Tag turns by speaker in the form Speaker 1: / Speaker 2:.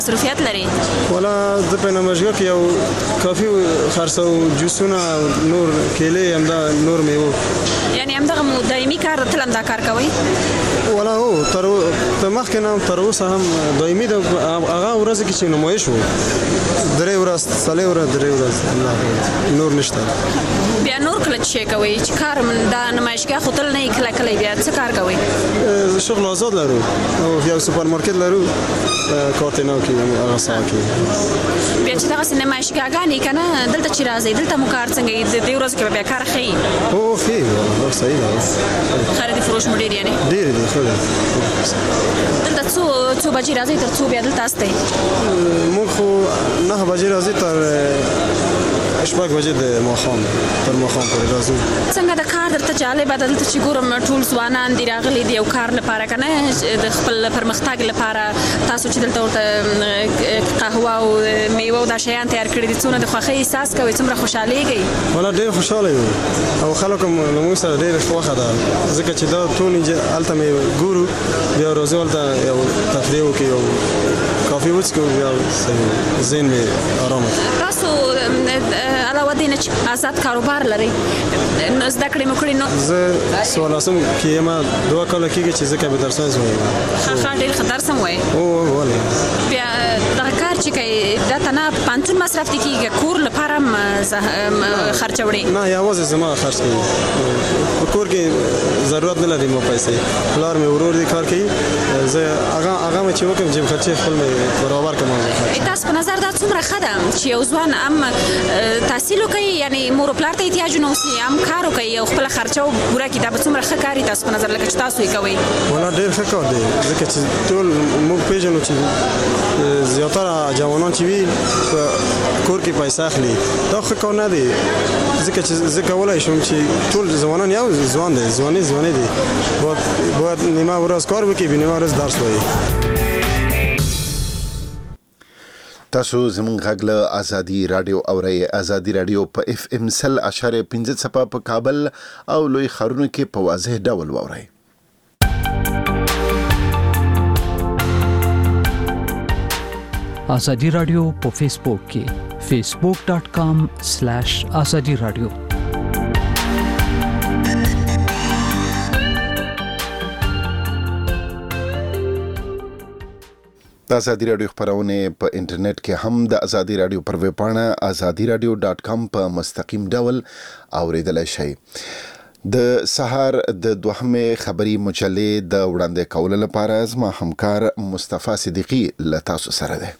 Speaker 1: مصروفیت لري؟
Speaker 2: ولا د په نمایشګاه کې یو کافي خرڅو جوسونه نور کېلې همدا نور میوه
Speaker 1: یعنی همدغه مو دایمي کار تل همدا کار کوئ؟
Speaker 2: ولا هو تر مخکې نه تر اوسه هم دایمي د هغه ورځ کې چې نمایش و 3 ورځې 4 ورځې 3 ورځې نور نشته.
Speaker 1: بیا نور کله چې کوئ چې کار دا نمایشګاه خو تل نه کله کله بیا څه کار کوئ؟
Speaker 2: شغل آزاد لرو او یو سوپر مارکت لرو کارتینو کې هغه ساعت کې
Speaker 1: بیا چې دغه نمایشګاهګانې کنه دلته چې راځي دلته مو کار څنګه دی د ورځې کې بیا کار ښه
Speaker 2: او ښه صحیح ده
Speaker 1: خرید فروش مو ډېر یعنی
Speaker 2: ډېر دی ښه ده.
Speaker 1: دلته څو بجې راځئ تر څو بیا دلته استئ؟
Speaker 2: موږ خو 9 بجې راځي تر 8 بجې د ماښام تر ماښام پورې راځو.
Speaker 1: څنګه د کار درته جالبه ده دلته چې ګورم ټول ځوانان دي راغلي دي یو کار لپاره که نه د خپل پرمختګ لپاره تاسو چې دلته ورته قهوه او میوه او دا شیان تیار کړي دي څومره د خوښۍ احساس کوئ څومره خوشحالېږئ؟
Speaker 2: والا ډېر خوشحاله یو او خلک هم له موږ سره ډېره خوښه ده ځکه چې دا ټول هلته مې ګورو بیا راځو هلته یو تفریح وکړو یو کافي وڅښو بیا ذهن مې ارامه
Speaker 1: تاسو علاوه دې نه چې آزاد کاروبار لرئ زده کړې مو کړي نو
Speaker 2: زه 14 کې یم 2 کاله کېږي چې زه کمپیوټر ساینس وایم.
Speaker 1: ښه ډېر ښه درس هم وایي.
Speaker 2: او ولې
Speaker 1: بیا دغه کار چې کوي دا ته نه پانتون مصرف دې کېږي کور لپاره هم خرڅوړې؟
Speaker 2: نه یوازې زما خرڅ کوي په کور کې ضرورت نه لري مو پیسې پلار مې ورور دې کار کوي زه هغه مې چې وکړم جیب خرچې خپل مې برابر کړم.
Speaker 1: تاسو په نظر دا څومره ښه ده چې یو ځوان هم تحصیل وکړي یعنی مور و پلار ته احتیاج نه اوسي هم کار وکړي او خپله خرچه پوره کړي دا به څومره ښه کار وي تاسو په نظر لکه چې تاسو یې کوئ؟
Speaker 2: والا ډېر ښه کار دی ځکه چې ټول موږ پېژنو چې زیاتره جوانان چې وي په کور کې پیسې اخلي دا ښه کار نه دی ځکه چې زه کولی شم چې ټول ځوانان یو ځوان دی ځواني دی باید نیمه ورځ کار وکړي نیمه ورځ درس وایي.
Speaker 3: تاسو زموږ غږ له ازادي رادیو اورئ. ازادي رادیو په FM 100.5 څپه په کابل او لوی ښارونو کې په واضح ډول واورئ.
Speaker 4: ازادي رادیو په فیسبوک کې facebook.com/ازادي رادیو.
Speaker 3: د ازادي رادیو خبرونه په انټرنیټ کې هم د ازادي رادیو پر ویب پاڼه azadiradio.com په مستقیم ډول اوریدلای شئ. د سهار د دوهمه خبری مجلې د وړاندې کولو لپاره زما همکار مصطفی صدیقی له تاسو سره ده.